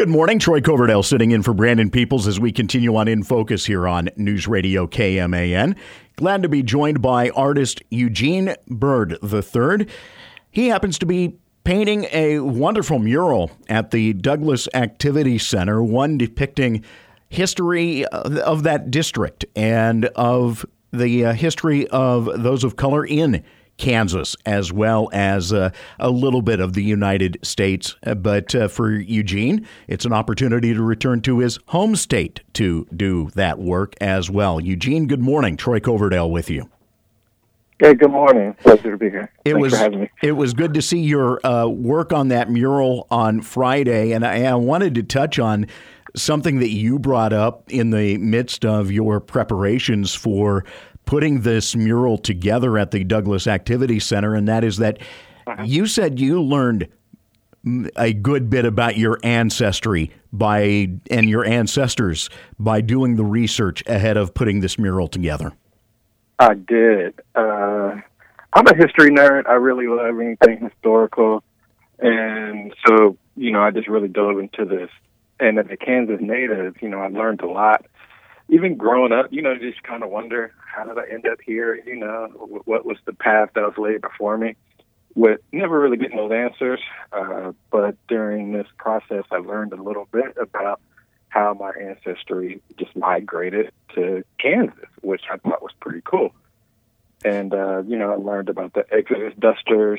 Good morning. Troy Coverdale sitting in for Brandon Peoples as we continue on In Focus here on News Radio KMAN. Glad to be joined by artist Eugene Bird III. He happens to be painting a wonderful mural at the Douglas Activity Center, one depicting history of that district and of the history of those of color in Kansas, as well as a little bit of the United States. But for Eugene, it's an opportunity to return to his home state to do that work as well. Eugene, good morning. Troy Coverdale with you. Hey, good morning. Pleasure to be here. Thanks for having me. It was good to see your work on that mural on Friday, and I wanted to touch on something that you brought up in the midst of your preparations for putting this mural together at the Douglas Activity Center, and that is that you said you learned a good bit about your ancestry and your ancestors by doing the research ahead of putting this mural together. I did. I'm a history nerd. I really love anything historical, and so, I just really dove into this. And as a Kansas native, I learned a lot. Even growing up, just kind of wonder, how did I end up here? What was the path that was laid before me? With never really getting those answers. But during this process, I learned a little bit about how my ancestry just migrated to Kansas, which I thought was pretty cool. And, I learned about the Exodus Dusters.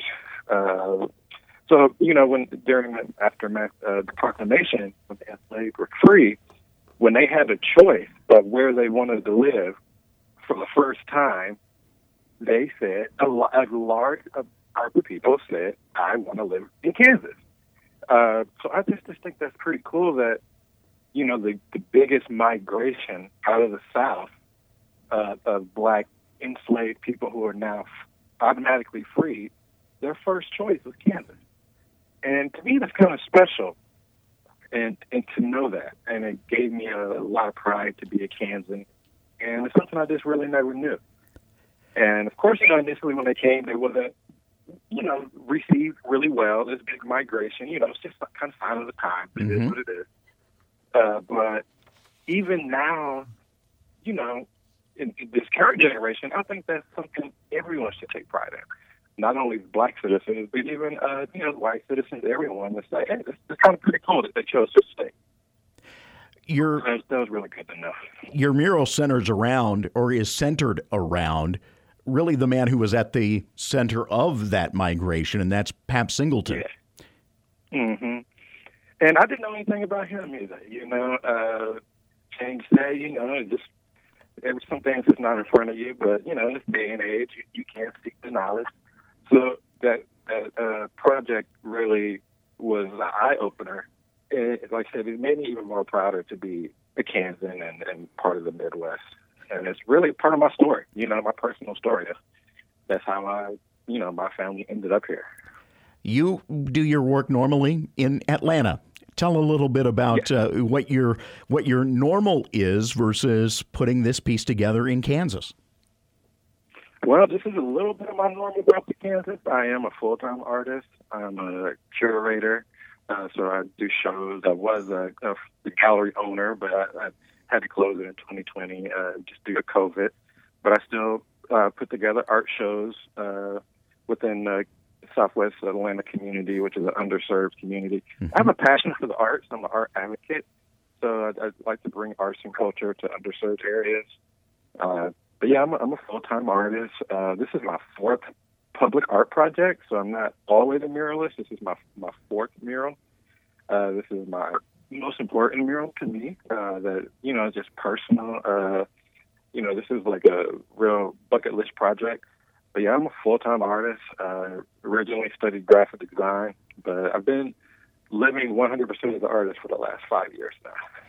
So, when during the aftermath of the proclamation, when the enslaved were free, when they had a choice of where they wanted to live for the first time, they said, a large group of people said, I want to live in Kansas. So I just think that's pretty cool that, the biggest migration out of the South of black enslaved people who are now automatically freed, their first choice was Kansas. And to me, that's kind of special. And to know that, and it gave me a lot of pride to be a Kansan, and it's something I just really never knew. And of course, initially when they came, they wasn't, received really well. This big migration, it's just kind of sign of the time. It is what it is. But even now, in this current generation, I think that's something everyone should take pride in. Not only black citizens, but even, white citizens, everyone would say, hey, this is kind of pretty cool that they chose to stay. That was really good to know. Your mural centers around, or is centered around, really the man who was at the center of that migration, and that's Pap Singleton. Yeah. Mm-hmm. And I didn't know anything about him either. Change day, just some things is not in front of you, but, in this day and age, you can't seek the knowledge. So that project really was an eye-opener. And like I said, it made me even more prouder to be a Kansan and part of the Midwest. And it's really part of my story, my personal story. That's how my family ended up here. You do your work normally in Atlanta. Tell a little bit about what your normal is versus putting this piece together in Kansas. Well, this is a little bit of my normal growth in Kansas. I am a full-time artist. I'm a curator, so I do shows. I was the gallery owner, but I had to close it in 2020 just due to COVID. But I still put together art shows within the Southwest Atlanta community, which is an underserved community. Mm-hmm. I have a passion for the arts. I'm an art advocate, so I'd like to bring arts and culture to underserved areas. But yeah, I'm a full-time artist. This is my fourth public art project, so I'm not always a muralist. This is my fourth mural. This is my most important mural to me. That just personal. This is like a real bucket list project. But yeah, I'm a full-time artist. Originally studied graphic design, but I've been living 100% as an artist for the last 5 years now.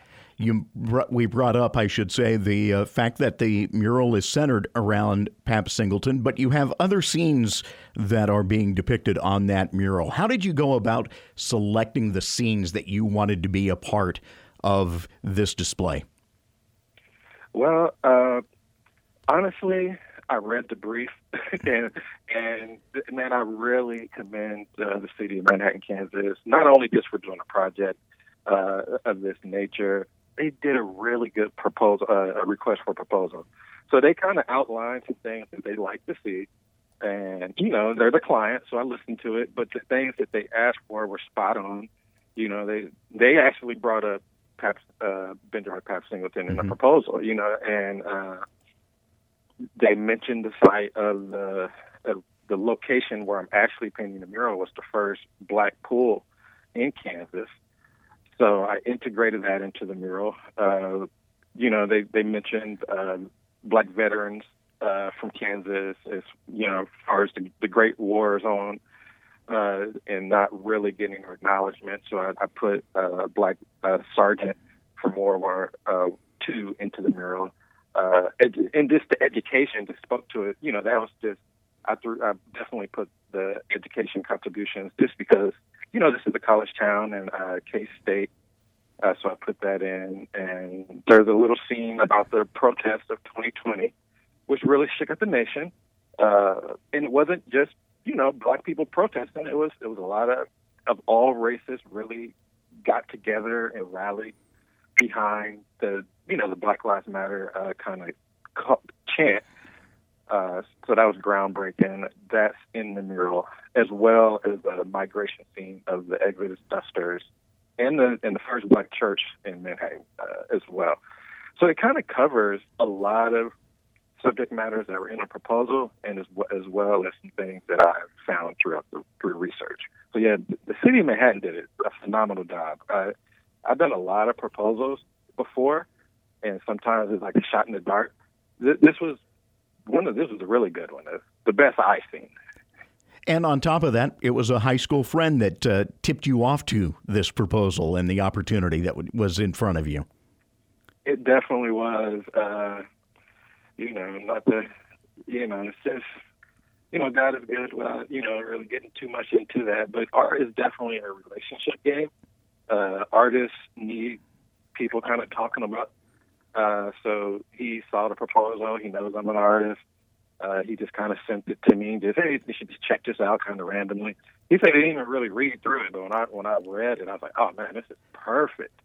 We brought up, I should say, the fact that the mural is centered around Pap Singleton, but you have other scenes that are being depicted on that mural. How did you go about selecting the scenes that you wanted to be a part of this display? Well, honestly, I read the brief, and I really commend the city of Manhattan, Kansas, not only just for doing a project, of this nature. They did a really good proposal, a request for proposal. So they kind of outlined some things that they'd like to see. And, they're the client, so I listened to it. But the things that they asked for were spot on. They actually brought up Benjamin Pap Singleton in the proposal, and they mentioned the site of the location where I'm actually painting the mural was the first black pool in Kansas. So I integrated that into the mural. They mentioned black veterans from Kansas, as far as the Great War Zone, and not really getting acknowledgement. So I put a black sergeant from World War II into the mural, and just the education just spoke to it. That was just I definitely put the education contributions just because this is a college town and K-State. So I put that in, and there's a little scene about the protest of 2020, which really shook up the nation. And it wasn't just, black people protesting. It was a lot of all races really got together and rallied behind the Black Lives Matter kind of chant. So that was groundbreaking. That's in the mural, as well as the migration scene of the Exodus Dusters and the first black church in Manhattan as well. So it kind of covers a lot of subject matters that were in the proposal, and as well as some things that I've found through research. So yeah, the city of Manhattan did a phenomenal job. I've done a lot of proposals before, and sometimes it's like a shot in the dark. This was a really good one. The best I've seen. And on top of that, it was a high school friend that tipped you off to this proposal and the opportunity that was in front of you. It definitely was. It's just, God is good without, really getting too much into that. But art is definitely a relationship game. Artists need people kind of talking about. So he saw the proposal. He knows I'm an artist. He just kind of sent it to me. Just, hey, you should just check this out kind of randomly. He said he didn't even really read through it, but when I read it, I was like, oh, man, this is perfect.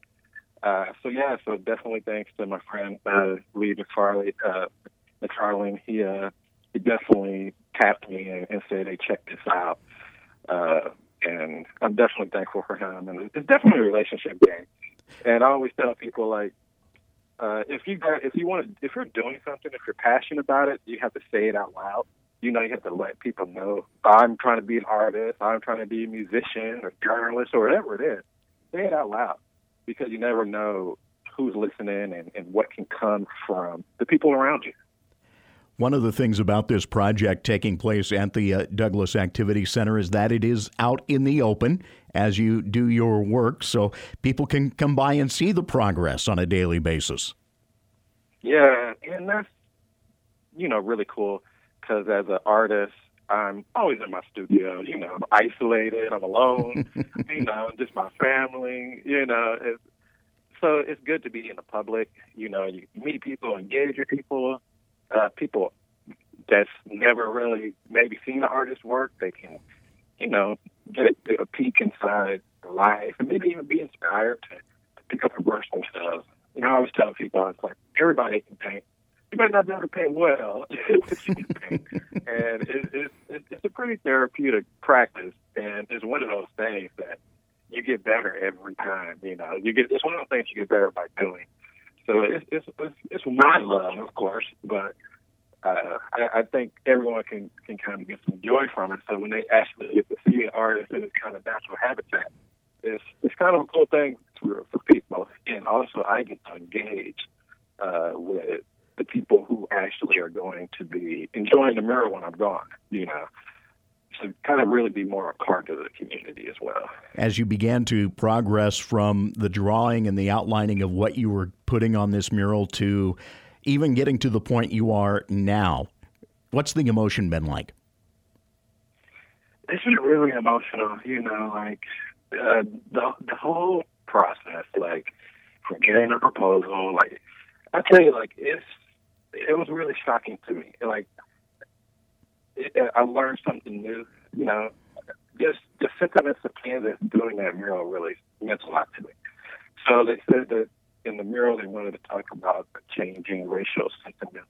So definitely thanks to my friend Lee McFarlane. He definitely tapped me and said, hey, check this out. And I'm definitely thankful for him. And it's definitely a relationship game. And I always tell people, like, if you're doing something, if you're passionate about it, you have to say it out loud. You have to let people know, I'm trying to be an artist, I'm trying to be a musician or journalist or whatever it is. Say it out loud, because you never know who's listening and what can come from the people around you. One of the things about this project taking place at the Douglas Activity Center is that it is out in the open as you do your work, so people can come by and see the progress on a daily basis. Yeah, and that's, really cool, because as an artist, I'm always in my studio, I'm isolated, I'm alone, just my family, so it's good to be in the public, you meet people, engage with people, people that's never really maybe seen the artist's work. They can, get a peek inside their life and maybe even be inspired to pick up a brush themselves. I always tell people, it's like, everybody can paint. You might not be able to paint well, but you can paint. And it's a pretty therapeutic practice, and it's one of those things that you get better every time. It's one of those things you get better by doing. So it's my love, of course, but I think everyone can kind of get some joy from it. So when they actually get to see an artist in its kind of natural habitat, it's kind of a cool thing for people. And also, I get to engage with the people who actually are going to be enjoying the mural when I'm gone, So kind of really be more a part of the community as well. As you began to progress from the drawing and the outlining of what you were putting on this mural to even getting to the point you are now, what's the emotion been like? It's been really emotional, the whole process, from getting a proposal, I tell you, it was really shocking to me. I learned something new, just the sentiments of Kansas doing that mural really meant a lot to me. So they said that in the mural they wanted to talk about the changing racial sentiments.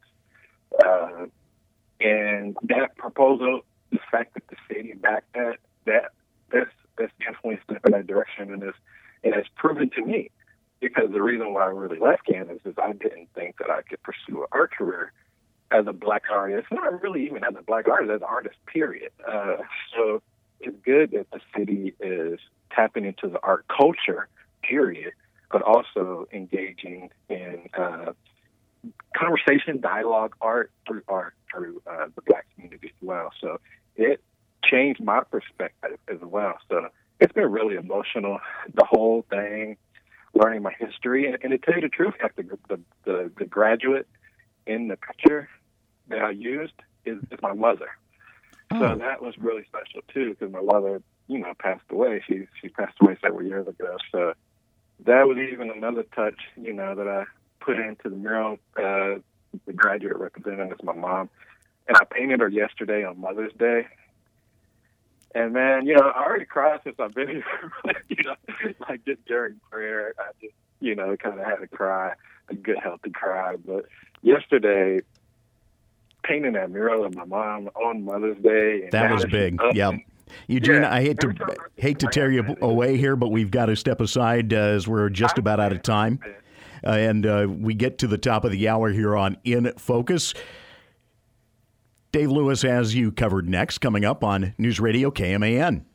And that proposal, the fact that the city backed that's definitely a step in that direction, and it's proven to me, because the reason why I really left Kansas is I didn't think that I could pursue an art career as a black artist, not really even as a black artist, as an artist, period. So it's good that the city is tapping into the art culture, period, but also engaging in conversation, dialogue, art through the black community as well. So it changed my perspective as well. So it's been really emotional, the whole thing, learning my history. And to tell you the truth, the graduate in the picture that I used is my mother. Oh. So that was really special too, because my mother, passed away. She passed away several years ago. So that was even another touch, that I put into the mural. The graduate representing is my mom, and I painted her yesterday on Mother's Day. And man, I already cried since I've been here. Like just during prayer, I just, kind of had to cry, a good healthy cry. But yesterday, painting that mural of my mom on Mother's Day. That was big. Yeah. Eugene, I hate to tear you away here, but we've got to step aside as we're just about out of time. And we get to the top of the hour here on In Focus. Dave Lewis has you covered next, coming up on News Radio KMAN.